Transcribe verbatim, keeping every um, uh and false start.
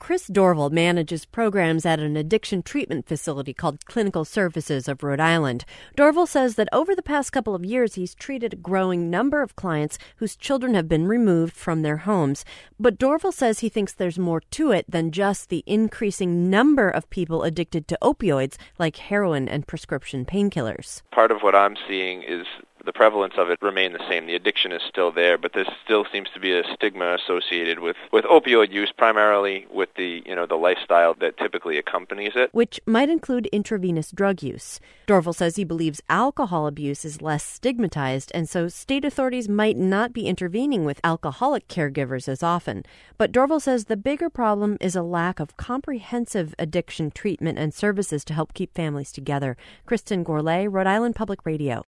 Chris Dorval manages programs at an addiction treatment facility called Clinical Services of Rhode Island. Dorval says that over the past couple of years, he's treated a growing number of clients whose children have been removed from their homes. But Dorval says he thinks there's more to it than just the increasing number of people addicted to opioids like heroin and prescription painkillers. Part of what I'm seeing is the prevalence of it remain the same. The addiction is still there, but there still seems to be a stigma associated with, with opioid use, primarily with the, you know, the lifestyle that typically accompanies it. Which might include intravenous drug use. Dorval says he believes alcohol abuse is less stigmatized, and so state authorities might not be intervening with alcoholic caregivers as often. But Dorval says the bigger problem is a lack of comprehensive addiction treatment and services to help keep families together. Kristen Gourlay, Rhode Island Public Radio.